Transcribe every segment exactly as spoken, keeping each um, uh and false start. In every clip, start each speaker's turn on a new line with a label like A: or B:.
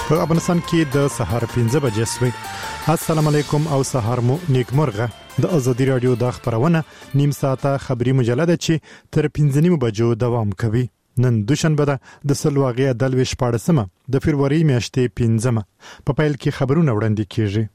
A: په افغانستان کې د سهار پنځه بجې شوې. السلام علیکم او سهار مو نیکمرغه. د ازادي رادیو د خبرونه نیم ساعته خبری مجله چې تر پنځه نیمو بجو دوام کوي. نن دوشنبه ده د سلواغې د لويش پاړسمه د فروری میاشتې پنځمه. په پیل کې خبرونه وړاندې کیږي.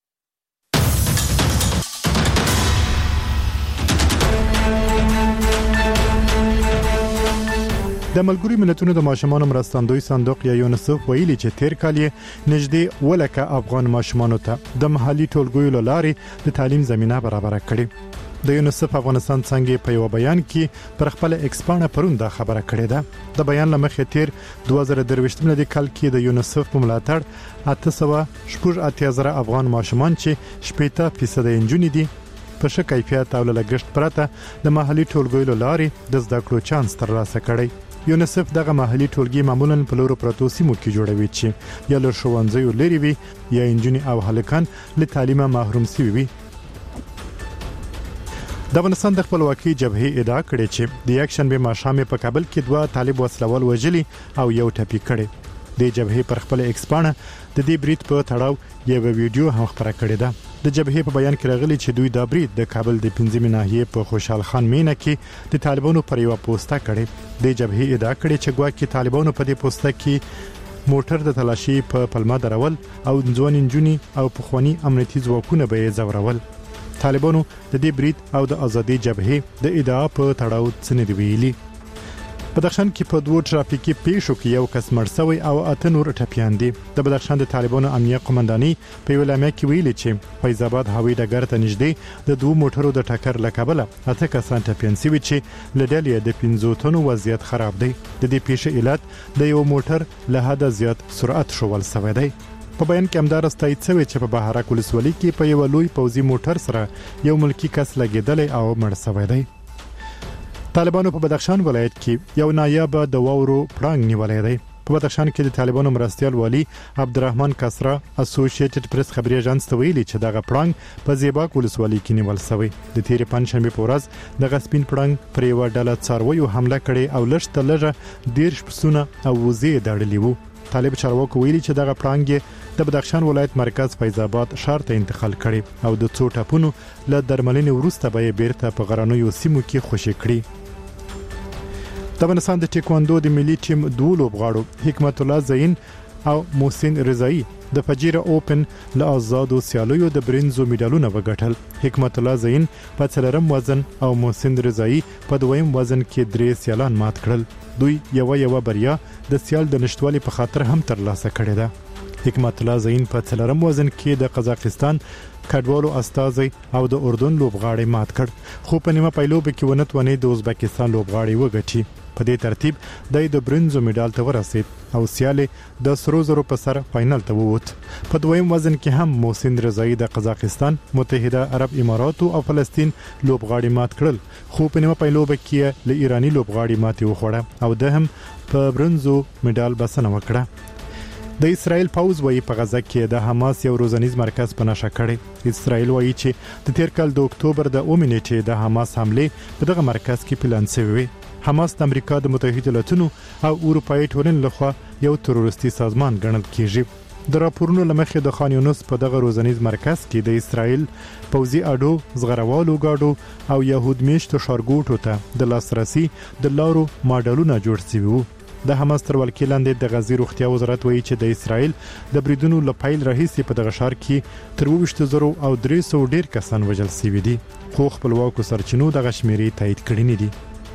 A: د ملګری ملتونو د ماشومانو مرستندوی صندوق یا یونیسف ویلي چې تیر کال یې نږدې ولکه افغان ماشومانو ته د محلي ټولګیو لارې د تعلیم زمينه برابر کړې. د یونیسف افغانستان څنګه په یو بیان کې پر خپل ایکسپانه پرون دا خبره کړې ده. د بیان لمخې تیر دوه زره درویشت ملي کال کې د یونیسف په ملاتړ اته سوه شپږ اتیا زره افغان ماشومان چې شپږ فیصد انجونې دي په ښه کیفیت او لګښت پرته د محلي ټولګیو لارې د زده کړو چانس ترلاسه کړي. یونیسف دغه محلي ټولګي معمولاً په لورو پروتو سیمو کې جوړوي چې یا له ښوونځیو لري وي یا انجونې او هلکان له تعلیمه محروم شوي وي. د افغانستان د خپلواکۍ جبهې ادعا کړې چې د یک شنبه ماښام په کابل کې دوه طالب وسلوال وژلي او یو ټپي کړي. د جبهې پر خپل ایکسپانه د دې بریټ په تړاو یو ویډیو هم خبره کړې ده. د جبهې په بیان کې راغلي چې دوی د بریټ د کابل د پنځمې ناحیې په خوشحال خان مینه کې د طالبانو پر یو پوسټه کړي. د جبهې ادعا کړې چې ګواکې طالبانو په دې پوسټه کې موټر د تلاشي په پلمه درول او ځوان انجونی او پخوانی امنیتي ځواکونه به یې زورول. طالبانو د دې بریټ او د ازادي جبهې د ادعا په تړاو څه نه ویلي. بدخشان کې په دوه ترافیکي پیښو کې یو کس مړ شوی او اته نور ټپیان دي. د بدخشان د طالبانو امنیه قومنداني په ویلامه کې ویلي چې فیض آباد هوایي ډګر ته نږدې د دوه موټرو د ټکر لکبله اته کسان ټپیان شوي چې لډلې د پنځو تنو وضعیت خراب دی. د دې پیښې علت د یو موټر له حد زیات سرعت شوول شوی دی. په بیان کې همدار استایي شوی چې په بهارک ولسوالۍ کې په یو لوی پوځي موټر سره یو ملکی کس لګیدل او مړ شوی دی. طالبانو په بدخشان ولایت کې یو نایاب د واورو پړنګ نیولای دی. په بدخشان کې د طالبانو مرستيال والی عبدالرحمن کسرا اسوسییټډ پریس خبري اژانس ته ویلي چې دغه پړنګ په زیباک ولسوالۍ کې نیول شوی. د تیر پنځشنبه په ورځ د غسپین پړنګ پر یو ډله څارویو حمله کړې او لږ لږه دیرش پسونه او وزې داړلې وو. طالب چارواکو ویلي چې دغه پړنګ د بدخشان ولایت مرکز فیض آباد ښار ته انتقال کړي او د څو ټاپونو له درملنې وروسته به بیرته په غرانیو سیمو کې خوشي کړي. د افغانستان د ټیکواندو د ملي ټیم دوه لوبغاړو حکمت الله زین او محسن رضایی د فجیره اوپن له آزادو سیالیو د برنزو میډالونه وګټل. حکمت الله زین په څلورم وزن او محسن رضایی په دویم وزن کې درې سیالان مات کړل. دوی یو یو بریا د سیال د نشټوالي په خاطر هم ترلاسه کړې ده. حکمت الله زین په څلورم وزن کې د قزاقستان کډوالو استازي او د اردن لوبغاړي مات کړ خو په نیمه پیلوب کې ونت ونی د ازبکستان لوبغاړي وګټي. په دې ترتیب د د برنزو میډال ته ورسید او سیاله د سرو زرو په سر فائنل ته ووت. په دویم وزن کې هم محسن رضایی د قزاقستان، متحده عرب اماراتو او فلسطین لوبغاړي مات کړل خو په نیمه پیلوب کې له ایرانی لوبغاړي ماتې وخوړه او د هم په برنزو میډال بسنه وکړه. د اسرائیل پوز وایي په غزه کې د حماس یو روزنیز مرکز په نشه کړی. اسرائیل وایي چې د تیر کال د اکتوبر د اومه نیټې د حماس حمله په دغه مرکز کې پلان شوی. حماس د امریکا د متحده ایالاتونو او اروپאי ټولنې لخوا یو تروریستي سازمان ګڼل کیږي. د راپورونو لمخې د خان یونس په دغه روزنیز مرکز کې د اسرائیل پوځي اډو زغروالو گاډو او يهود میشتو شارګوټو ته د لاسرسي د لارو ماډلونه جوړ شوي وو. د حماس تر ولکې لاندې د غزې روغتیا وزارت وایي چې د اسرائیل د بریدونو لپایل راهیسې په دغه ښار کې تر اووه زره او درې سوه ډیر کسان وژل شوي دي خو خپلواکو سرچینو دغه شمیرې تایید کړي نه دي.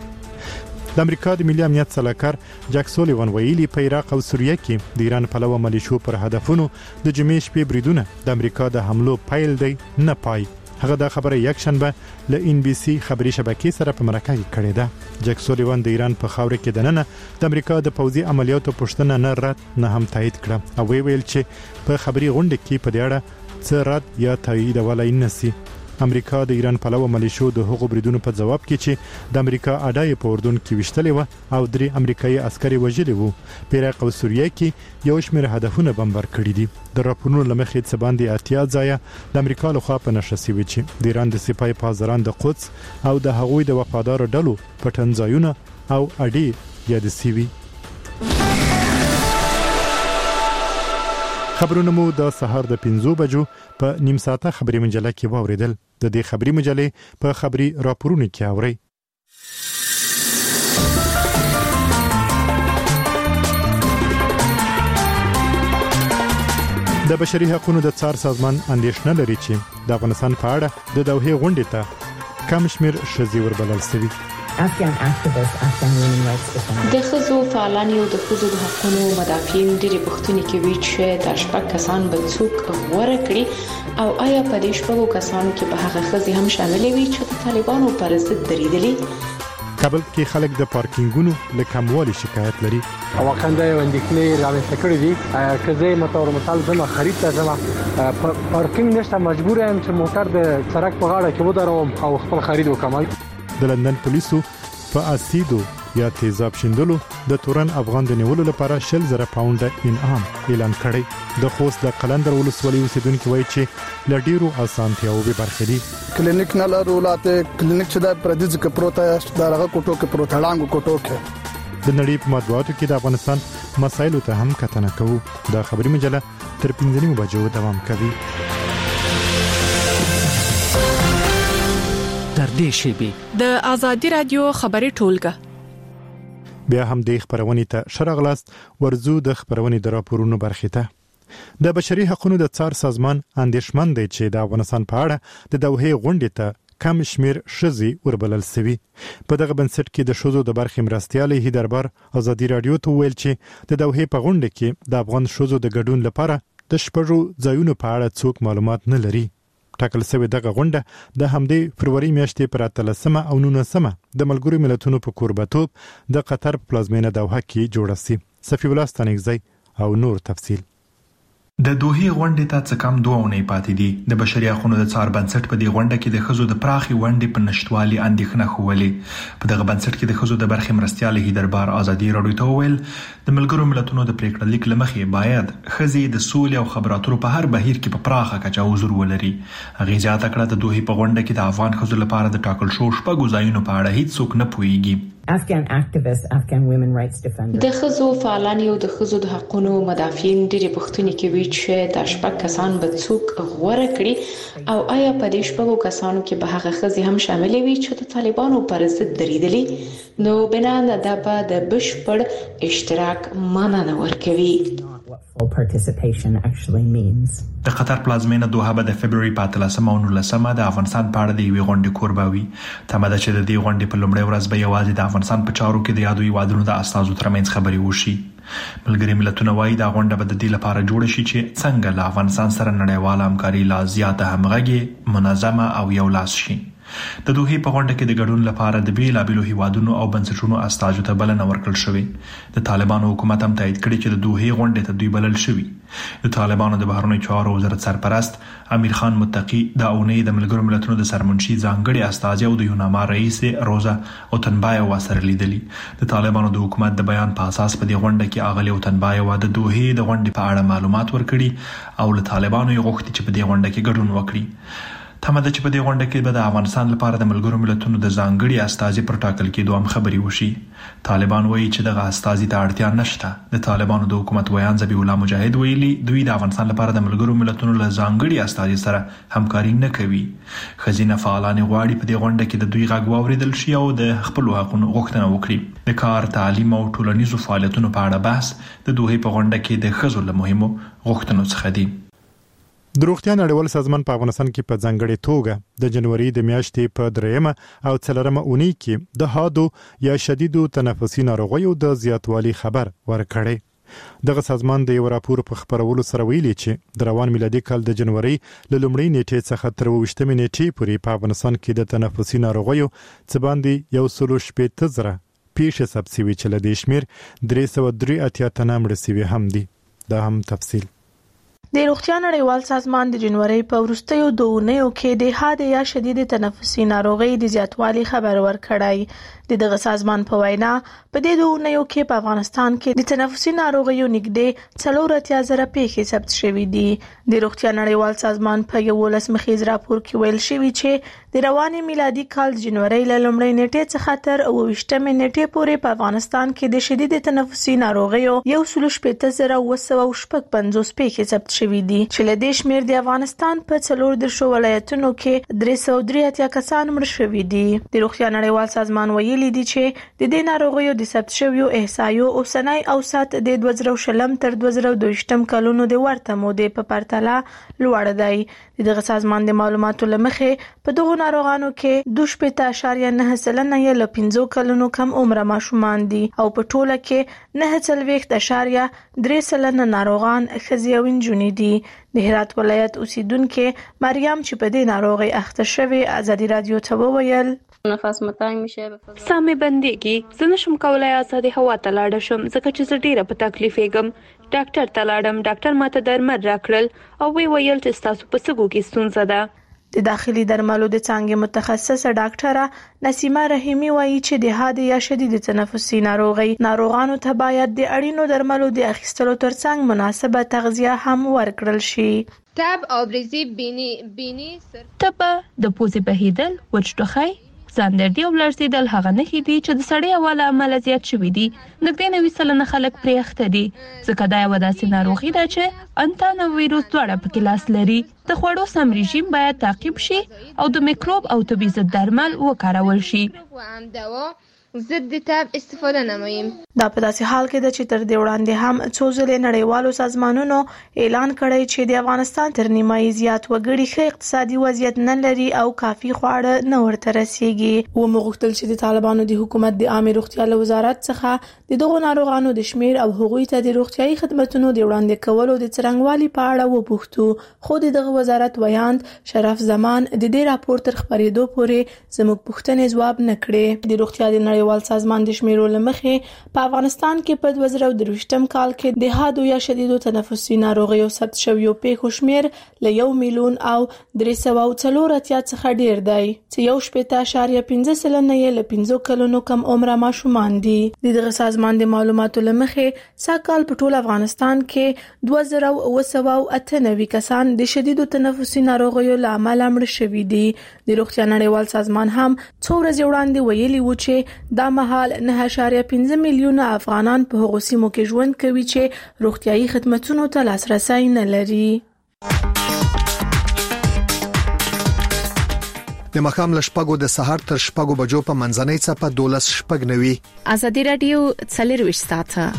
A: د امریکا د ملي امنیت سلاکار جک سولیوان ویلي په عراق او سوریه کې د ایران پلوه ملیشو پر هدفونو د جمعې شپې بریدونه د امریکا د حملو پایل دی نه پای. هغه دا خبره یک شنبه له ان بي سي خبري شبکې سره په مرکه کې کړې ده. جک سولیوان د ایران په خاور کې دننه د امریکا د پوځي عملیاتو پښتنه نه رد نه هم تایید کړه او ویل چې په خبري غونډه کې په دې اړه څه رد یا تایید ولای نه سي. امریکا د ایران پلوه ملیشو د هغو بریدونو په جواب کې چې د امریکا اډای په اردن کې وشتلې و او درې امریکایي عسکري وژلي وو. په عراق او سوریه کې یو شمېر هدفونه بمبار کړي دي. د راپورونو لمخې څه باندې اتیا ځایه د امریکا لخوا په نشه شوي چې د ایران د سپای پاسداران د قدس او د هغوی د وفادار ډلو پټن ځایونه او اډې یاد شوي. خبرونه مو د سهار د پنځو بجو په نیم ساعته خبري مجله کې واوریدل. د دې خبري مجلې په خبري راپورونو کې اوري. د بشري حقوقو د څار سازمان اندېښنه لري چې د افغانستان په اړه د دوحې غونډې ته کم شمیر ښځې وربلل شوي.
B: Afghan activists, Afghan women rights defenders.
C: د ښځو فعالان یو د ښځو د حقوقو مدافعین ډېرې پوښتنې کوي چې دا شپږ کسان به څوک غوره کړي او آیا په دې شپږو کسانو کې به هغه ښځې هم شاملې وي چې د طالبانو پر ضد درېدلي؟
A: کابل کې خلک د پارکینګونو له کموالي شکایت لري.
D: واقعا دا یو اندېښنې رامنځته کړې دي که زه متور مثال زما خرید ته ځم پارکینګ نشته مجبور یم چې موټر د سړک په غاړه کې ودروم او خپل خرید وکړم.
A: د لندن پولیسو په اسیدو یا تیزاب شیندلو د تورن افغان د نیولو لپاره شل زره پاونډه انعام اعلان کړی. د خوست د قلندر ولسوالۍ اوسیدونکو وایي چې ل ډیرو اسانتیاو به برخې دي.
E: کلینیک نه لرو لاته کلینیک چې د پردیز کې پروت دا هغه کوټو کې پروت هړانګو کوټو کې.
A: د نړۍ په مطبوعاتو کې د افغانستان مسایلو ته هم کتنه کوو. د خبري مجله تر پنځه نیمو بجو دوام کوي.
F: تر دې شیبې
G: د ازادي رادیو خبري ټولګه
A: بیا هم د خبرونې ته شرغلاست ورزو د خبرونې د راپورونو برخې ته. د بشري حقوقو د څار سازمان اندېښمن دی چې د افغانستان په اړه د دوحې غونډې ته کم شمیر ښځې وربلل شوي. په دغه بنسټ کې د ښځو د برخې مرستیال هیدربر ازادي رادیو ته ویل چې د دوحې په غونډه کې د افغان ښځو د ګډون لپاره د شپږو ځایونو په اړه څوک معلومات نه لري. ټاکل شوی دغه غونډه د همدې فروری میاشتې پر اتلسمه او نولسمه د ملګرو ملتونو په کوربتوب د قطر په پلازمینه دوحه کې جوړه شي. صفی الله ستانکزی او نور تفصیل.
H: د دوحې غونډې ته څه کم دوه اونۍ پاتې دي. د بشري حقوقو د څار بنسټ په دې غونډه کې د ښځو د پراخي ونډې په نشټوالي اندېښنه ښوولې. په دغه بنسټ کې د ښځو د برخې مرستیال هیدربار ازادي رادیو ته وویل د ملګرو ملتونو د پریکړه لیک له مخې باید ښځې د سولې او خبرو اترو په هر بهیر کې په پراخه کچه حضور ولري. هغې زیاته کړه د دوحې په غونډه کې د افغان ښځو لپاره د ټاکل شوو شپږو ځایونو په اړه هیڅ څوک نه پوهیږي.
B: Afghan activists, Afghan women rights defenders.
C: د ښځو فعالان یو د ښځو د حقوقو مدافعین ډېرې پوښتنې کوي چې دا شپږ کسان به څوک غوره کړي او آیا په دې شپږو کسانو کې به هغه ښځې هم شاملې وي چې د طالبانو پر ضد درېدلي؟ نو بنا دا به د بشپړ اشتراک معنی نه ورکوي.
B: Full participation actually means.
H: د قطر پلازمینه دوحه به د فبرवरी په اتلسمه او نولسمه د افغانستان په اړه د یوې غونډې کوربه وي. تمه ده چې د دې غونډې په لومړۍ ورځ به یوازې د افغانستان په چارو کې د یادو هیوادونو د استازو ترمنځ خبرې وشي. ملګري ملتونه وایي دا غونډه به د دې لپاره جوړه شي چې څنګه له افغانستان سره نړیواله همکاري لا زیاته همغږي، منظمه او یو لاس شي. د دوحې په غونډه کې د ګډون لپاره د بیلابیلو هیوادونو او بنسټونو استازو ته بلنه ورکړل شوې. د طالبانو حکومت هم تایید کړی چې د دوحې غونډې ته دوی بلل شوي. د طالبانو د بهرنیو چارو وزارت سرپرست امیر خان متقی د اونۍ د ملګرو ملتونو د سرمنشي ځانګړي استازي او د یوناما رئیس روزا اوتنبایووا سره لیدلي. د طالبانو د حکومت د بیان په اساس په دې غونډه کې اغلی اوتنبایووا د دوحې د غونډې په اړه معلومات ورکړي او له طالبانو یې غوښتي چې په دې غونډه کې ګډون وکړي. تمه ده چې په دې غونډه کې به د افغانستان لپاره د ملګرو ملتونو د ځانګړي استازي پر ټاکل کېدو هم خبرې وشي. طالبان وایي چې دغه استازي ته اړتیا نشته. د طالبانو د حکومت ویان ذبیح الله مجاهد ویلي دوی د افغانستان لپاره د ملګرو ملتونو له ځانګړي استازي سره همکاري نه کوي. ښځینه فعالان غواړي په دې غونډه کې د دوی غږ واوریدل شي او د خپل حقوقو غوښتنه وکړي. د کار، تعلیم او ټولنیزو فعالیتونو په اړه بحث د دوحې په غونډه کې د ښځو له مهمو غوښتنو څخه دی.
A: د روغتیا نړیوال سازمان په افغانستان کې په ځانګړې توګه د جنوري د میاشتې په دریمه او څلورمه اونۍ کې د حادو یا شدیدو تنفسي ناروغیو د زیاتوالي خبر ورکړی. دغه سازمان د یو راپور په خبرولو سره ویلي چې د روان میلادي کال د جنوري له لومړۍ نیټې څخه تر اوویشتمې نیټې پورې په افغانستان کې د تنفسي ناروغیو څه باندې یو سل شپېته زره پیښې ثبت شوي چې له دې شمېر درې سوه درې اتیا تنه مړه شوي هم دي. دا هم تفصیل.
G: د روغتیا نړیوال سازمان د جنوري په وروستیو دوه اونیو کې د حاد یا شدید تنفسي ناروغي د زیاتوالي خبر ورکړی. د دغه سازمان په وینا په دې دوه اونیو کې په افغانستان کې د تنفسي ناروغیو نږدې څلور اتیا زره پیښې ثبت شوې دي. د روغتیا نړیوال سازمان په یولس مخیز راپور کې ویل شوی چې د رواني میلادي کال د جنوري له لومړۍ نیټې څخه تر اوویشتمې نیټې پورې په افغانستان کې د شدید تنفسي ناروغیو یو سل شپږ زره اوه سوه شپږ پنځوس پیښې ثبت شوې دي چې له دې شمېر د افغانستان په څلور دیرشو ولایتونو کې درې سوه درې اتیا کسان مړه شوي دي. د روغتیا نړیوال سازمان ویلي دي چې د دې ناروغیو د ثبت شویو احصایو اوسنی اوسط د دوه زره شلم تر دوه زره دویشتم کلونو د ورته مودې په پرتله لوړ دی. دغه سازمان د معلوماتو لمخې په دغه ناروغانو کې دوه شپږ اعشاریه نه سلنه یې له پنځو کلونو کم عمره ماشومان دي او په ټوله کې نه څلوېښت اعشاریه درې سلنه ناروغان ښځې او نجونې دي. د هرات ولایت اوسیدونکو مریم چې په دې ناروغي اخته شوې ازادي رادیو ته وویل
F: نفس متنګ میشه سامې بندېږي. زه نشم کولای ازادي هوا ته لاړ شم ځکه چې زه ډیره په تکلیف یم. ډاکټر ته لاړم، ډاکټر ماته درمل راکړل او وی ویل چې تاسو په سګو کې ستونزه ده.
G: د داخلي درملو د څانګې متخصصه ډاکټره نسیمه رحیمی وایي چې د حاد یا شدید تنفسي ناروغي ناروغانو ته باید د اړینو درملو د اخیستلو ترڅنګ مناسبه تغذیه هم ورکړل شي.
F: تب، آبریزی، بینی بینی سر
I: تب د پوزې بهیدل، وچ ټوخی، ځاندردي او لړزېدل هغه نښې دي چې د سړي هوا له امله زیات شوي دي. نږدې نوي سلنه خلک پرې اخته دي ځکه دا یوه داسې ناروغي ده چې انتان او ویروس دواړه پکې لاس لري. د خوړو سم رژیم باید تعقیب شي او د میکروب او طبي ضد درمل وکارول شي.
F: ضد تب استفاده نماییم.
G: دا په داسې حال کې ده چې تر دې وړاندې هم څو ځلې نړیوالو سازمانونو اعلان کړی چې د افغانستان تر نیمایي زیات وګړي ښه اقتصادي وضعیت نه لري او کافي خواړه نه ورته رسیږي. و مغوښتل چې د طالبانو د حکومت د عامه روغتیا له وزارت څخه د دغو ناروغانو د شمیر او هغوی ته د روغتیايي خدماتو د وړاندې کولو د څرنګوالي په اړه وپوښتو، خو دغه وزارت ویاند شرف زمان د دې راپور تر خبرېدو پورې زموږ پوښتنې ځواب نه کړې. د روغتیا د نړیوال سازمان د شمیرو لمخې په افغانستان کې په دوه زره درویشتم کال کې د حاد یا شدید تنفسي ناروغیو ثبت شویو پیښو شمیر له یو میلیون او درې سوه او څلور اتیا څخه ډیر دی چې یو شپږ اعشاریه پنځه سلنه یې له پنځو کلونو کم عمره ماشومان دي. دغه سازمان د معلوماتو لمخې ساکال په ټول افغانستان کې دوه زره اوه سوه او اته نوي کسان د شدید تنفسي ناروغیو له امله مړه شوي دي. د روغتیا نړیوال سازمان هم څو ورځې وړاندې ویلي و چې دا مهال نه اعشاریه پنځه میلیونه افغانان په هغو سیمو کې ژوند کوي چې روغتیايي خدماتو ته لاسرسی نه لري.
J: د مخام لشپګو د سحر تر شپګو بجو په منځنۍ څپه دولس شپګ نوي.
K: ازادي رادیو څلرویشت ساعته.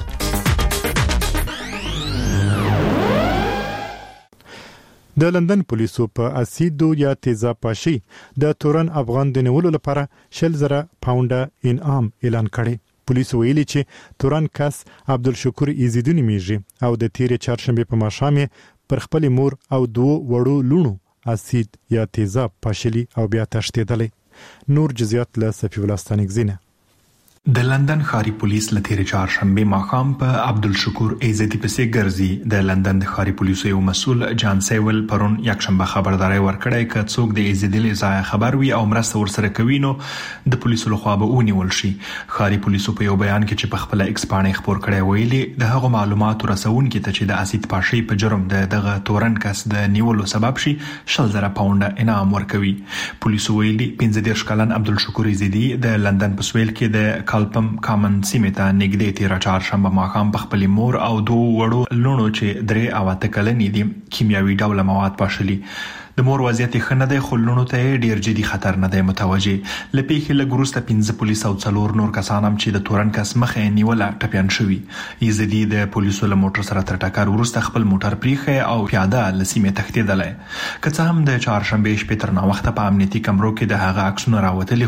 A: د لندن پولیسو په اسیدو یا تیزابپاشي د تورن افغان د نیولو لپاره شل زره پاونډه انعام اعلان کړی. پولیسو ویلي چې تورن کس عبدالشکور ایزیدونی میږي او د تیرې چهارشنبه په ماښام پر خپل مور او دوه وړو لونو اسید یا تیزاب پاشلی او بیا تشتیدلی. نور جزئیات له صفی ولستانیک زینه.
H: د لندن ښاري پولیس له تیرې چهارشنبې ماښام په عبدالشکور ایزدي پسې ګرځي. د لندن د ښاري پولیسو یو مسؤل جان سیول پرون یکشنبه خبرداري ورکړی چې څوک د ایزدي له ځای خبر وي او مرسته ورسره کوي نو د پولیسو لخوا به ونیول شي. ښاري پولیسو په یو بیان کې چې په خپل ایکس باندې خبر کړی ویلي د هغو معلوماتو رسونکو ته چې د اسید پاشي په جرم د دغه تورن کس د نیولو سبب شي شل زره پاونډه انعام ورکوي. پولیسو ویلي پنځه دېرش کلن عبدالشکور ایزدي د لندن په سویل کې د کالپم کامن سیمه ته نږدې تیر چهارشنبه ماښام په خپل مور او دوه وړو لونو چې درې او اته کلنې دي کیمیاوي ډول مواد پاشلي. د مور وضعیت ښه نه دی خو لونو ته ډیر جدي خطر نه دی متوجه. لپیخي له ګروسته پنځه پولیس او څلور نور کسان هم چې د تورن کس مخه نیوله ټپيان شوي. ایزدي د پولیسو له موټر سره تر ټکر وروسته خپل موټر پریخه او پیاده لسیمه تښتیدلی. که څه هم د چهارشنبه شپې تر ناوخته په امنیتي کمرو کې د هغه عکسونه راوتلي خو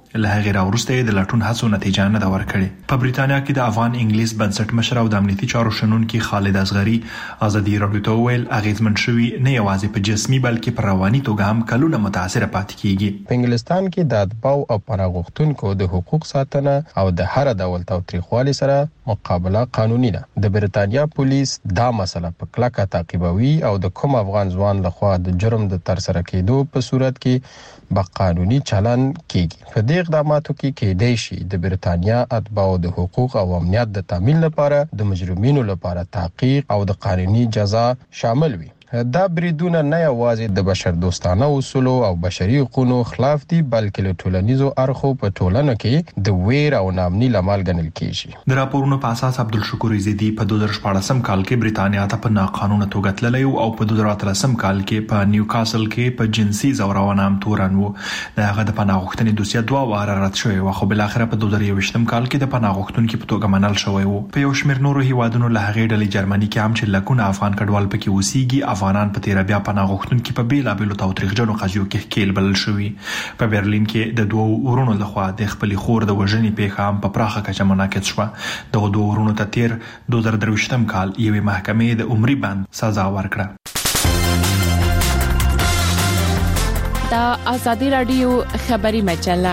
H: له هغې راوروسته د لټون هڅو نتیجه نه ده ورکړې. په بریتانیا کې د افغان انګلیس بنسټ مشر او د امنیتي چارو شنونکي خالد اصغري ازادي رادیو ته وویل اغیزمن شوي نه یوازې په جسمي بلکې په رواني توګه هم کلونه متاثر پاتې کیږي.
L: په انګلستان کې د اتباع او پناه غوښتونکو د حقوق ساتنه او د هر ډول تاوتریخوالي سره مقابله قانوني ده. د بریتانیا پولیس دا مسله په کلکه تعقیبوي او د کوم افغان ځوان لخوا د جرم د ترسره کېدو په صورت کې به قانوني چلن کیږي. په دې اقداماتو کې کېدای شي د بریتانیا اتباع د حقوق او امنیت د تامین لپاره د مجرمینو لپاره تحقیق او د قانوني جزا شامل وي. دا بریدونه نه یوازې د بشر دوستانه اصولو او بشري حقوقو خلاف دي بلکې له ټولنیزو اړخو په ټولنه کې د ویر او ناامنۍ لامل ګڼل کیږي.
H: د راپورونو په اساس عبدالشکور عزیزي په دوه زره شپاړسم کال کې بریتانیا ته په ناقانونه توګه تللی او په دوه زره اتلسم کال کې په نیوکاسل کې په جنسي زورونه هم تورن وو. د هغه د پناه غوښتنې دوسیه دوه واره رد شوې و خو بل اخر په دوه زره یوویشتم کال کې د پناه غوښتونکو په توګه منل شوی وو. په یو شمېر نورو هیوادونو له هغې ډلې جرمني کې هم چې لکونه افغان کډوال پکې اوسېږي افغانان په تیر بیا پناه غوښتونکو په بیلابېلو تاوتریخجنو قضیو کې ښکیل بلل شوي. په برلین کې د دوو ورونو لخوا د خپلې خور د وژنې پیښه هم په پراخه کچه منعکس شوه. دغه دوه ورونو ته تیر دوه زره درویشتم کال یوې محکمې د عمري بند سزا ورکړه.
K: دا آزادی رادیو خبری مجله.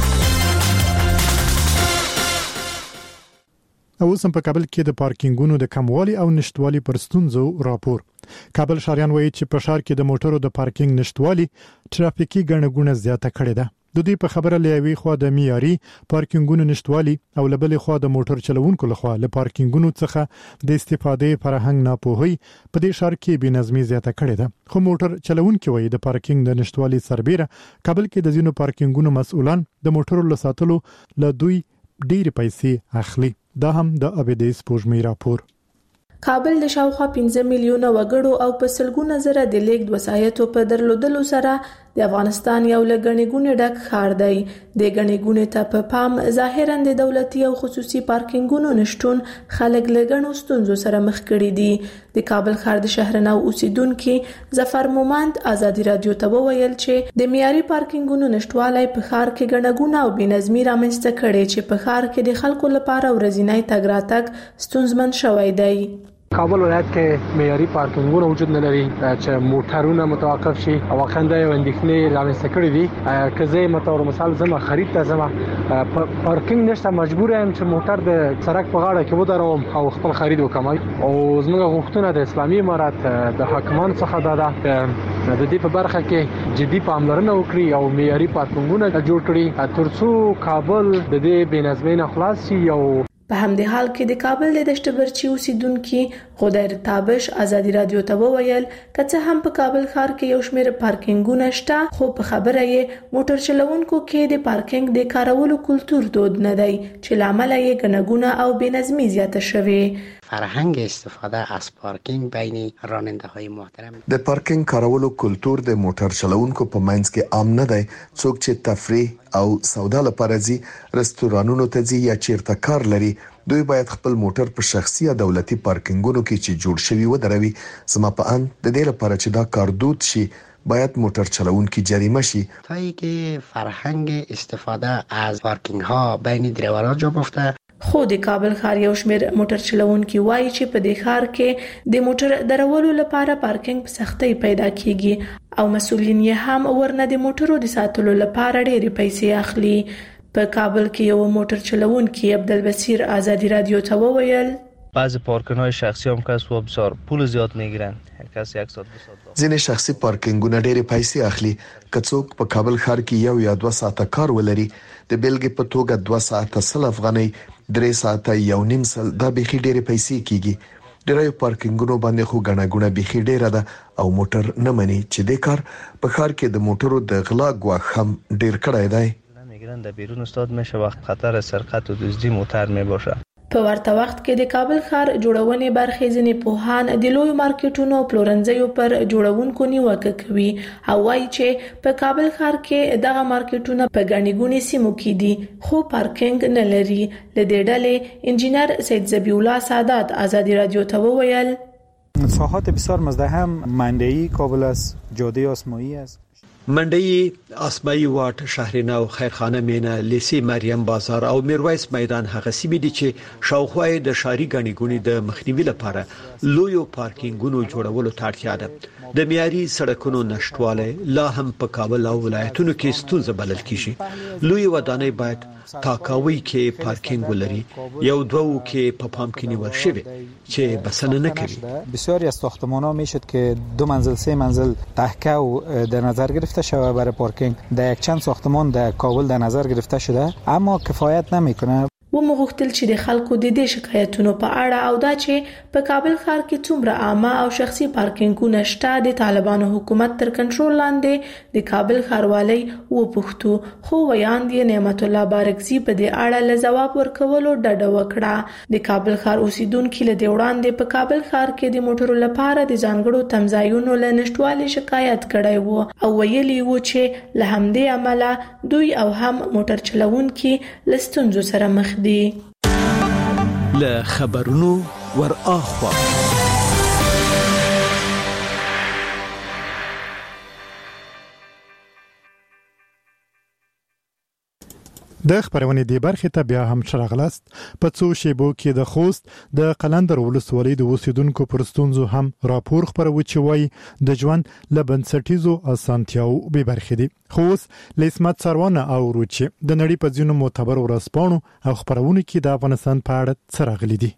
A: اوس هم په کابل کې د پارکینګونو د کموالي او نشټوالي پر ستونزو راپور. کابل ښاریان وایي چې په ښار کې د موټرو د پارکینګ نشټوالي ټرافیکي ګڼه ګوڼه زیاته کړې ده. د دې په خبره لوي خو د معیاري پارکینګونو نشټوالي او لبلې خو د موټر چلوونکو لخوا له پارکینګونو څخه د استفادې فرهنګ ناپوهي په دې ښار کې بنظمي زیاته کړې ده. خو موټر چلوونکو وایي د پارکینګ د نشټوالي سربېره کابل کې د ځینو پارکینګونو مسؤلان د موټرو له ساتلو له دوی ډېر پیسې اخلي. دا هم د ابدیس پوجمې راپور.
G: کابل د شاوخوا پنځه میلیونه وګړو او په سلګونه زره د لیږد وسایطو په درلودلو سره د افغانستان یو لګنې ګونې ډک ښار دی. د غنې ګونې ته په پام ظاهراً د دولتي او خصوصي پارکینګونو نشټون خلک لګنو ستونزو سره مخ کړي دي. د کابل ښار د شهرنو اوسیدونکو ظفر مومند آزادی رادیو ته وویل چې د معیاري پارکینګونو نشټوالي په ښار کې ګڼهګونه او بنظمي رامنځته کړي چې په ښار کې د خلکو لپاره ورځنی تګ راتګ ستونزمن شوی دی.
D: کابل ولایت کې معیاري پارکینګونه وجود نه لري چې موټرونه متوقف شي او خنده یو اندېښنې رامنځته کړې دي. که زه متور مثال زما خرید ته زما پارکینګ نشته مجبور یم چې موټر د سړک په غاړه کې ودروم او خپل خرید وکم. او زموږ غوښتنه د اسلامي امارات د حکومت څخه ده د دې په برخه کې جدي پاملرنه وکړي او معیاري پارکینګونه جوړ کړي ترڅو کابل د دې بېنظمۍ نه خلاص شي. او
G: په همدې حال کې د کابل د دشت برچي اوسیدونکو غدیر تابش آزادی رادیو ته وویل کڅه هم په کابل ښار کې یو شمېر پارکینګونه شته خو په خبره یې موټر چلوونکو کې د پارکینګ د کارولو کلتور دود نه دی چې لامل یې ګڼهګونه او بېنظمي زیاته شوې.
M: فرهنگ استفاده از پارکینگ بین راننده های محترم
N: د پارکینګ کارولو کلتور د موټر چلوونکو په منځ کې عام نه دی. څوک چې تفریح او سودا لپاره ځي رستورانونو ته ځي یا چیرته کار لري دوی باید خپل موټر په شخصي یا دولتي پارکینګونو کې چې جوړ شوی ودروي. زما په ان د دې لپاره چې دا کار دود شي باید موټر چلوونکي جریمه شي.
M: تایی که فرهنگ استفاده از پارکینگ ها بین دریورها جا افته.
G: خو د کابل ښار یو شمېر موټر چلوونکي وایي چې په دې ښار کې د موټر درولو لپاره پارکینګ په سختۍ پیدا کیږي او مسؤلین یې هم ورنه د موټرو د ساتلو لپاره ډېرې پیسې اخلي. په کابل کې یو موټر چلوونکی عبدالبصیر آزادی رادیو ته وویل
O: بعضی پارکینگ‌های شخصی هم کس و بسیار پول زیاد میگیرن. کس یک ساعت دو ساعت
N: ځینې شخصي پارکینګونه ډېرې پیسې اخلي. که څوک په کابل ښار کې یو یا دوه ساعته کار ولري د بیلګې په توګه دوه ساعته سل افغانۍ درې ساعته یو نیم سل دا بيخي ډېرې پیسې کیږي. ډېرې پارکینګونو باندې خو غنا غنا بيخي ډېره ده او موټر نه مني چې د کار په ښار کې د موټرو د غلا غواخ هم ډېر کړای دی.
O: میگیرن در بیرون استاد میشه وقت خطر سرقت و دزدی موټر میباشه.
G: په ورته وخت کې د کابل ښار جوړونې برخې ځینې پوهان د لوی مارکیټونو پلورنځیو پر جوړونکو نیوکه کوي او وایي چې په کابل ښار کې دغه مارکیټونه په ګڼې ګوڼې سیمو کې دي خو پارکینګ نه لري. له دې ډلې انجینر سید ذبیح الله سادات آزادی رادیو ته وویل
P: ساحات بسیار مزدحم منډه‌ای قابل است جاده آسمایی است. منډي اسماعي واټ شهرینه او خیرخانه مینه لیسي مریم بازار او میرویس میدان هغه سیمې دي چې شاوخوا د شاري غني غوني د مخنیوي لپاره لویو پارکینګونو جوړولو ته اړتیا ده. د معیاري سړکونو نشټواله لا هم په کابل او ولایتونو کې ستونزه بلل کیږي. لوی ودانۍ باید تاکاوی کې پارکینګ ولري، یو دوو کې په پام کې نیول شوی چې بسنه نه کوي.
Q: بسیاری از ساختمان‌ها میشد که دو منزل سه منزل تهکو در نظر گرفته شود برای پارکینگ. در یک چند ساختمان در کابل در نظر گرفته شده اما کفایت نمیکنه.
G: و مغوښتل چې د خلکو د دې شکایتونو په اړه او دا چې په کابل ښار کې څومره عامه او شخصي پارکینګونه شته د طالبانو حکومت تر کنټرول لاندې د کابل ښاروالۍ و پښتو خو ویاند نعمت الله بارکزي په دې اړه له جواب ورکولو ډډه وکړه. د کابل ښار اوسیدونکو له دې وړاندې په کابل ښار کې د موټرو لپاره د ځانګړو تمځایونو له نشټوالي شکایت کړی وو او ویلي وو چې له همدې عمله دوی او هم موټر چلوونکي له ستونزو سره مخ دي.
P: له خبرونو ور اخوا
A: د خبرونه دی برخه ته بیا هم شرغلست په څو شیبو کې د خوست د قلندر ولسوالۍ د اوسیدونکو پرستونزو هم راپور خبرو چې وای د ژوند لبنسټیزو اسانتیاو به برخه دي. خوست لسمت سروانه او روچ د نړۍ په ځینو معتبر ورسپانو او خبرونه کې د افغانستان په اړه سرغلي دي.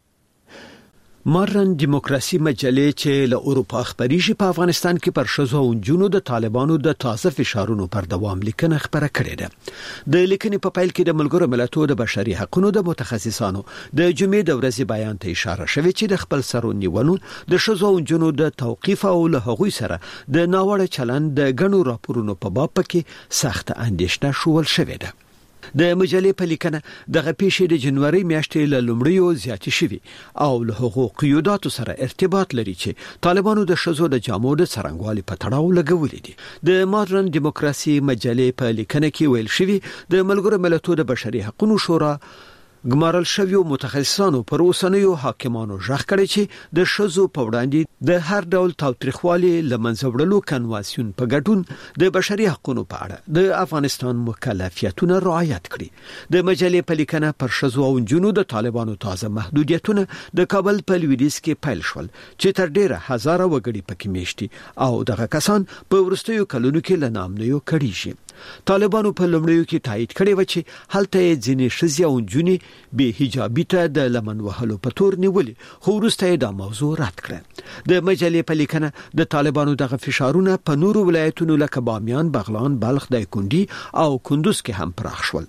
P: مارن دیموکراسي مجلې چې له اروپا خبريږي په افغانستان کې پر شذو او جنونو د طالبانو د تازه فشارونو پر دوام لیکنه خبره کړې ده. د لیکنې په پیل کې د ملګرو ملتونو د بشري حقوقو د متخصصانو د جمعې د ورځې بیان ته اشاره شوې چې د خپل سرو نیولو د شذو او جنونو د توقيف او له هغوی سره د ناوړه چلند د غنو راپورونو په باب کې سخت اندېښنه شول شوې ده. د مجلې په لیکنه دغه پیښې د جنوري میاشتې له لومړیو زیاتې شوې او له حقوق قیوداتو سره ارتباط لري چې طالبانو د شذو د جامو د څرنګوالي په تړاو لګولې دي. د مارن دیموکراسي مجلې په لیکنه کې ویل شوی د ملګرو ملتونو د بشري حقوقو شورا ګمارل شویو متخصصانو پر اوسنیو حاکمانو ژغ کړی چې د شذو په وړاندې د هر ډول تاوتریخوالي لمنځه وړلو کنوانسیون په ګډون د بشري حقوقو په اړه د افغانستان مکلفیتونه رعایت کړي. د مجلې په لیکنه پر شذو او جنونو د طالبانو تازه محدودیتونه د کابل په لویدیځ کې پیل شول چې تر ډیره هزاره وګړي پکې میشتي او دغه کسان په ورستیو کلونو کې لنامنیو کړي. طالبانو په لومړیو کې تایید کړی و چې هلته ځینې شذي او جنونی به حجابي ته د لمن وهلو په تور نیولې، خو وروسته دا موضوع رد کړه. د مجلې په لیکنه د طالبانو دغه فشارونه په نورو ولایتونو لکه بامیان، بغلان، بلخ، دایکندي او کندوز کې هم پراخ شول.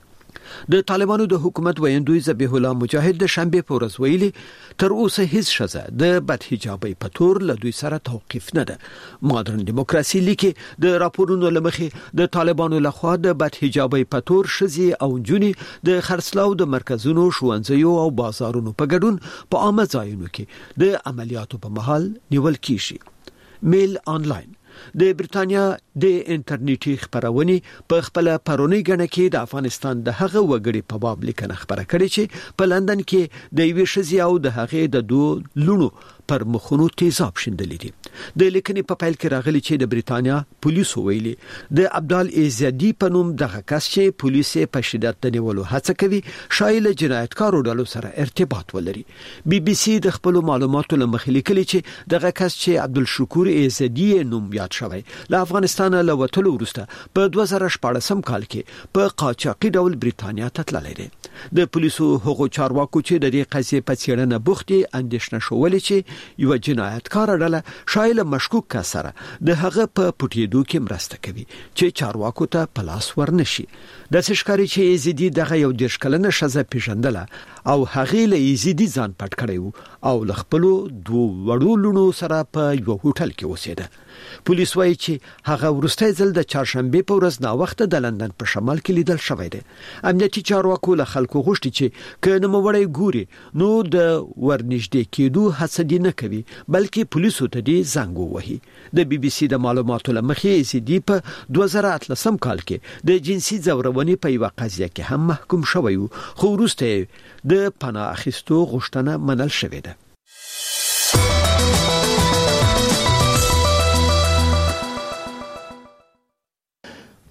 P: د طالبانو د حکومت ویندوی ذبیح الله مجاهد د شنبه په ورځ ویلي تر اوسه هیڅ شزه د بد حجابي په تور له دوی سره توقيف نه ده. مادرن دیموکراسي لیکي د راپورونو لمخې د طالبانو لخوا د بد حجابي په تور شزي او جونی د خرڅلاو د مرکزونو، ښوونځیو او بازارونو په ګډون په عامه ځایونو کې د عملیاتو په مهال نیول کیږي. میل آنلاین د بریتانیا د انټرنیټي خبرونې په خپل پرونی غنه کې د افغانستان د هغه وګړي په باب لیکنه خبره کړې چې په لندن کې د یوې شذي او د هغه د دوه لونو پر مخونو تیزاب شیندل دي. د لیکنې په پیل کې راغلي چې د بریتانیا پولیسو ویلي د عبدال ایزدی په نوم دغه کس چې پولیسه په شدت د نیولو هڅه کوي شایل جنایتکارو ډلو سره ارتباط ولري. بي بي سي د خپل معلوماتو لمخې لیکلي چې دغه کس چې عبدالشکور ایزدی نوم یاد شوی له افغانستان له وټلو وروسته په دوه زره شپږم کال کې په قاچاقي ډول بریتانیا ته تللی دی. د پولیسو هغو چارواکو چې د دې قضیې په څېړنه بوخت دي اندېښنه شولې چې یو جنایتکار ډله شایل مشکوک کس سره د هغه په پټېدو کې مرسته کوي چې چارواکو ته پلاس ورنشي. د ښکاری چې ایزدی دغه یو دیش کلنه شزه پیژندله او هغه له ایزدی ځان پټ کړی او لخپلو دوه وړو لونو سره په یو هوټل کې اوسېده. پولیس وايي چې هغه ورسته ځل د چهارشنبه په ورځ نا وخت د لندن په شمال کې لیدل شوی دی. امنیتي چارواکو له خلکو غوښتي چې کله موړی ګوري نو د ورنږدې کېدو هڅه دي نه کوي بلکې پولیسو ته دي زنګ ووهي. د بي بي سي د معلوماتو لمخې ایزدی په دوه زره اتلسم کال کې د جنسي ځورونې په یو قضیه کې هم محکوم شوی و، خو وروسته د پناه اخیستو غوښتنه منل شوې ده.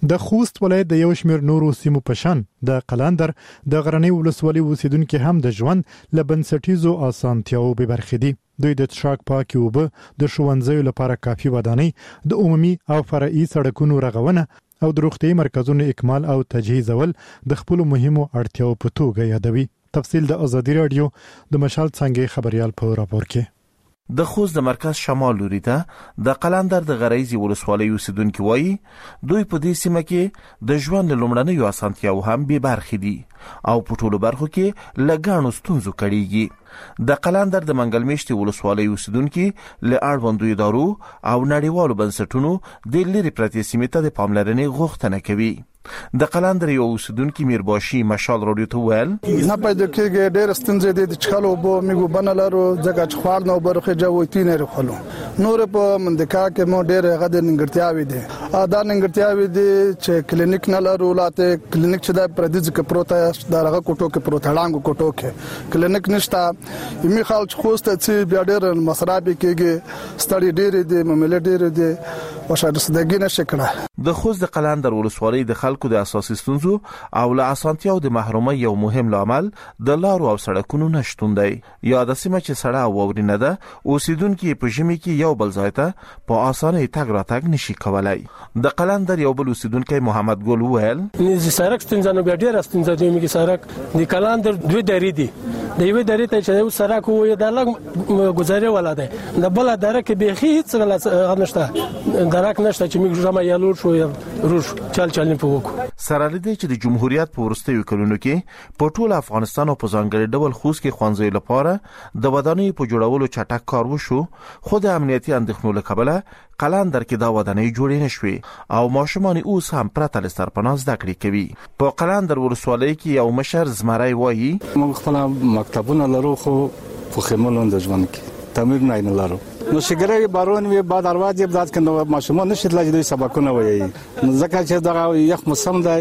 A: د خوست ولایت د یو شمېر نورو سیمو په شان د قلاندر د غرنی ولسوالۍ اوسیدونکو هم د ژوند له بنسټیزو اسانتیاو به برخې دي. دوی د څښاک پاکي اوبه، د ښوونځیو لپاره کافي ودانۍ، د عمومي او فرعي سړکونو رغونه او د روغتي مرکزونو اکمال او تجهیزول د خپل مهمو اړتیاو په توګه یادوي. تفصیل د ازادي رادیو د مشال څنګه خبريال په راپور کې.
R: د خوست د مرکز شمال لوري ته د قلاندر د غریزي ولسوالۍ اوسیدونکو وایي دوی په دې سیمه کې د ژوند لومړنیو اسانتیاو هم به برخې دي او په ټولو برخو کې لګانو ستونزو کړيږي. د قلاندر د منګلمیشتي ولسوالۍ اوسیدونکو له اړوندو ادارو او نړیوالو بنسټونو د لری پرتې سیمه ته د پاملرنې غوښتنه کوي. د قلاندر یو اوسیدونکو میرباشي مشال رادیو ته ویل
E: نه پیدا کېږي ډېر ستونزې دي د چخلو بو میګو بنلارو ځکه چې خوار نو برخه جوړتي نه رخلو نور په منځکا کې مو ډېر غد ننګرتیاوي دي ادا ننګرتیاوي دي چې کلینیک نه لرو لاته کلینیک چې د پردیز کې پروت دا رغه کوټو کې پروت هړانګو کوټو کې کلینیک نشته یمي خال چې خوسته چې بیا ډېر مصرابي کېږي ستړي ډېر دي ممل ډېر دي وشاده صدګینه شکړه.
R: د خوست د قلاندر ولسوالۍ د خلکو د اساسي ستونزو او له اسانتیاو د محرومۍ یو مهم لامل د لارو او سړکونو نشټون دی. یا د سیمه چې سړه او ورینه ده اوسیدونکو په ژمي کې یو بل ځای ته په اسانه تګ راتګ نشي کولای. د قلاندر یو بل اوسیدونکو محمد ګل وویل
S: نه سړک ستونزه نو بیا ډېر ستونزه دی میږي سړک د قلاندر دوی درې دي د یوې درې ته چې سړک وي د لګ گزارې ولا ده د بل درې کې به هیڅ نشته درک نشته چې موږ جمع یالور شو روش چل چل نه پوکو.
R: سره لدی چې د جمهوریت په ورستیو کلونو کې په ټول افغانستان او په ځانګړي ډول خوست کې خوانځي لپاره د ودانۍ په جوړولو چټک کار وشو خو د امنیتي اندېښنو له کبله قلاندر کې دا ودانۍ جوړې نشوي او ماشومان اوس هم پرته له سرپناز زده کړې کوي. په قلاندر ولسوالۍ کې یو مشر زمری وایي
T: موږ خپل مکتبونه لرو خو په خمولون د ژوند کې تعمیر نه لرو نو شګره بارون وی بعد اروازه بذات کنه ماشومان نشي تلای دوی سبقونه وایي ځکه چې دا یخ موسم دی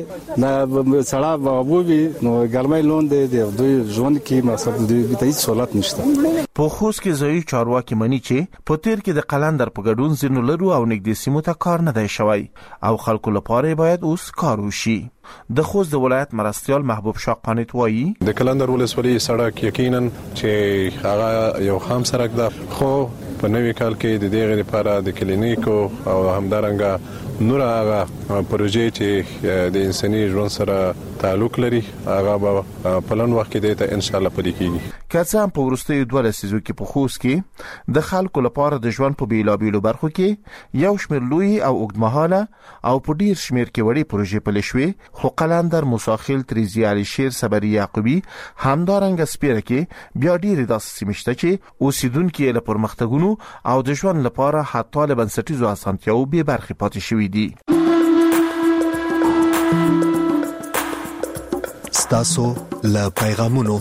T: د سړا بابوي نو ګرمای لون دی دوی ژوند کې مقصد دوی ته هیڅ سہولت نشته.
R: په خوست کې ځای چارواکي مني چې په تیر کې د قلاندر په ګډون زینو لرو او نګدي سیمو ته کار نه دی شوی او خلکو لپاره باید اوس کار وشي. د خوست د ولایت مرستيال محبوب شاه قانت وایي
U: د قلاندر ولسوالۍ سړک یقینا چې هغه یو خام سړک ده خو په نوې کال کې د دې لپاره د کلینیکو او همدارنګه نور هغه پروژې چې د انساني ژوند سره تعلق لري هغه به پلان وخت کې د ان شاء الله پلي کیږي.
R: کله هم په ورستیو دوه لسیزو کې په خوست کې د خلکو لپاره د ژوند په بیلابیلو برخو کې یو شمېر لوی او اوږدمهاله او په ډیر شمېر کې وړي پروژې پلي شوې خو قلاندر موساخیل تریزی علي شیر صبري یعقوبي همدارنګه سپیره کې بیا ډیر داسې سیمه شته چې اوسیدونکو له پرمختګونو او د ژوند لپاره حتی له بنسټیزو اسانتیاو به برخې پاتې شوې دي.
J: ستاسو له پیغامونو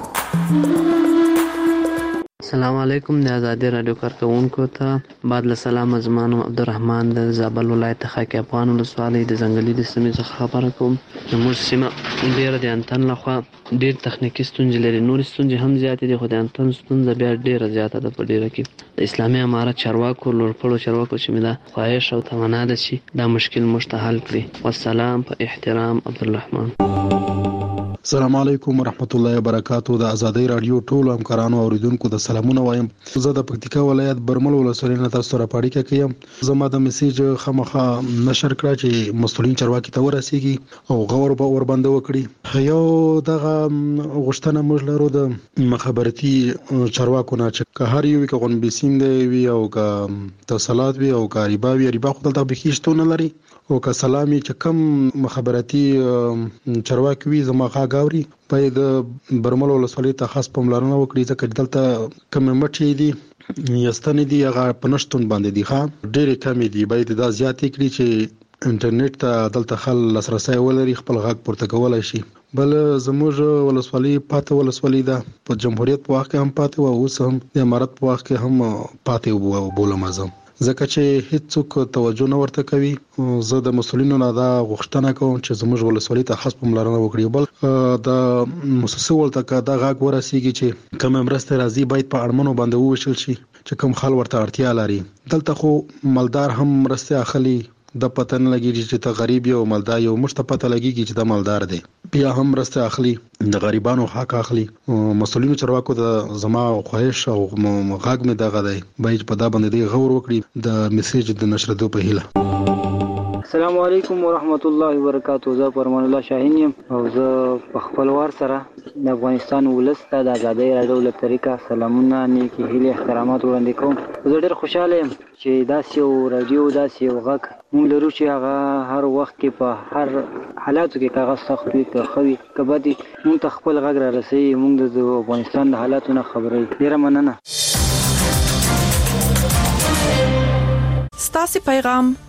V: السلام علیکم د ازادي رادیو کارکونکو ته بعد له سلام ازمانو عبدالرحمن د زابل ولایت خاکی افغان ولسوالۍ د ځنګلي د سیمې څخه خبره کوم. زموږ سیمه ډیره د انټن لخوا ډیر تخنیکی ستونزې لري نور ستونزې هم زیاتې دي خو د انټن ستونزه بیا ډیره زیاته ده په ډیره کې د اسلامي امارت چارواکو لورپړو چارواکو چې مې دا خواهش او تمنا ده چې دا مشکل مشته حل کړي. والسلام په احترام عبدالرحمن.
W: السلام علیکم ورحمت الله وبرکاتہ. د ازادي رادیو ټول همکارانو اوریدونکو د سلامونه وایم. زه د پکتیکا ولایت برمل ولسوالۍ نه تاسو را پاړی کوم. زما د میسیج خامخا نشر کړه چې مسؤلین چارواکي ته ورسیږي او غور به ور باندې وکړي. یو دغه غشتنه موږ لرو د مخابرتي چارواکو نه چې هر یو کې غون بسیم دی وی او کا توصلات وی او کا ریبا وی ریبا خو دلته بخښتونه لري او که سلامي چې کم مخابرتي چارواکي وي زما غاوري په د برمل ولسوالۍ ته خاص پملرنه وکړي ځکه دلته کم مټي دي یستنې دي هغه پنشتون باندې دي ښه ډېر کم دي باید دا زیاتې کړي چې انټرنیټ ته دلته خل لاسرسي ولري خپل غاګ پورته کولای شي. بل زموږ ولسوالۍ پاته ولسوالۍ ده په جمهوریت په وخت کې هم پاته و اوس هم د امارت په وخت کې هم پاته و بولم ازم ځکه چې هیڅوک توجه نه ورته کوي. زه د مسولینو نه دا غوښتنه کوم چې زموږ ولسوالۍ ته خاص پاملرنه وکړي. بل د مؤسسه ولته دا غاګ ورسیږي چې کوم مرسته راځي باید په اړمنو باندې وویشل شي چې کوم خل ورته اړتیا لري. دلته خو مالدار هم مرسته اخلي د پتن لګیږي چې ته غریب یو مالدار یو مشته پته لګیږي چې د مالدار دی بیا هم رسته اخلي د غریبانو حق اخلي مسولینو چرواکو د زما خواهش او غاګ مې دغه دی باید په دا باندې دی غور وکړي د میسج د نشردو په هیله.
B: السلام علیکم ورحمت الله وبرکاتہ. زه فرمان الله شاهین یم او زه په خپلوار سره د افغانستان ولس ته د ازادۍ راډیو له طریقه سلامونه نیکی هیله احترامات وړاندې کوم. زه ډیر خوشاله یم چې داسې یو راډیو داسې یو غږ مونږ لرو چې هغه هر وخت کې په هر حالاتو کې کاغذ سخت وي که خوي کبدي مونږ ته خپل غږ را رسوي مونږ د افغانستان د حالاتو نه خبرې. ډیره مننه.
C: ستاسو پیغام